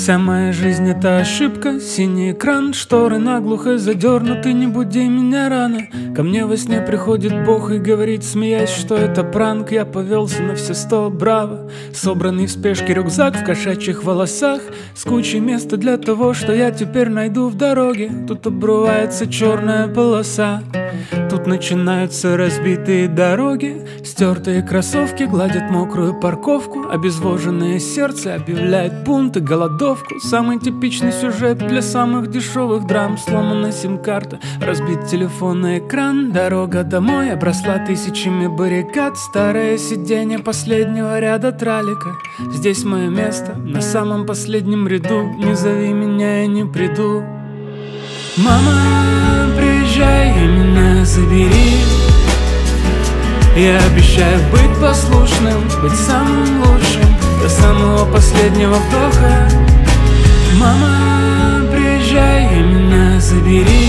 Вся моя жизнь — это ошибка. Синий экран, шторы наглухо задернуты. Не буди меня рано. Ко мне во сне приходит Бог и говорит, смеясь, что это пранк. Я повелся на все 100, браво. Собранный в спешке рюкзак в кошачьих волосах, с кучей места для того, что я теперь найду в дороге. Тут обрывается черная полоса, тут начинаются разбитые дороги. Стертые кроссовки гладят мокрую парковку. Обезвоженное сердце объявляет бунт и голодовку. Самый типичный сюжет для самых дешевых драм. Сломана сим-карта, разбит телефонный экран. Дорога домой обросла тысячами баррикад. Старое сиденье последнего ряда тралика. Здесь мое место, на самом последнем ряду. Не зови меня, я не приду. Мама, приезжай и меня забери. Я обещаю быть послушным, быть самым лучшим до самого последнего вдоха. Мама, приезжай и меня забери.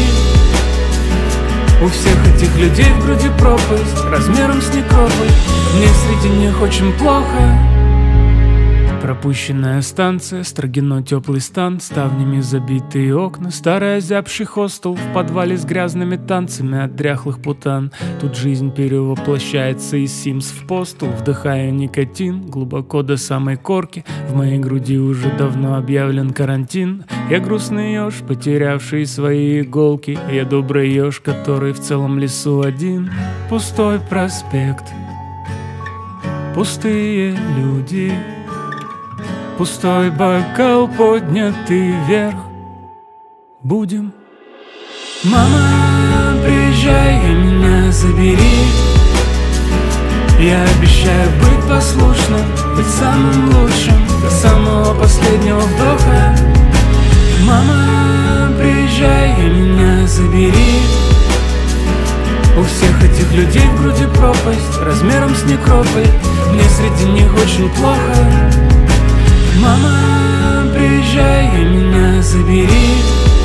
У всех этих людей в груди пропасть размером с некрополь. Мне среди них очень плохо. Пропущенная станция, Строгино теплый стан, ставнями забитые окна, старый озябший хостел в подвале с грязными танцами от дряхлых путан. Тут жизнь перевоплощается из Sims в Postal. Вдыхаю никотин глубоко до самой корки. В моей груди уже давно объявлен карантин. Я грустный еж, потерявший свои иголки. Я добрый еж, который в целом лесу один. Пустой проспект, пустые люди, пустой бокал, поднятый вверх. Будем. Мама, приезжай и меня забери. Я обещаю быть послушным, быть самым лучшим до самого последнего вдоха. Мама, приезжай и меня забери. У всех этих людей в груди пропасть размером с некрополь. Мне среди них очень плохо. Мама, приезжай и меня забери.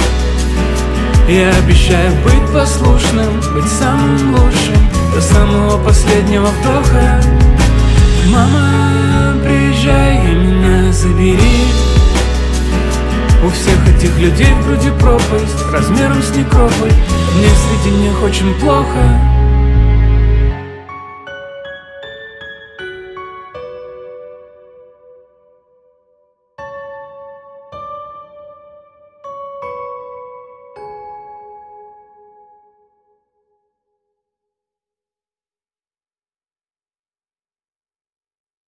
Я обещаю быть послушным, быть самым лучшим до самого последнего вдоха. Мама, приезжай и меня забери. У всех этих людей в груди пропасть размером с некрополь. Мне среди них очень плохо.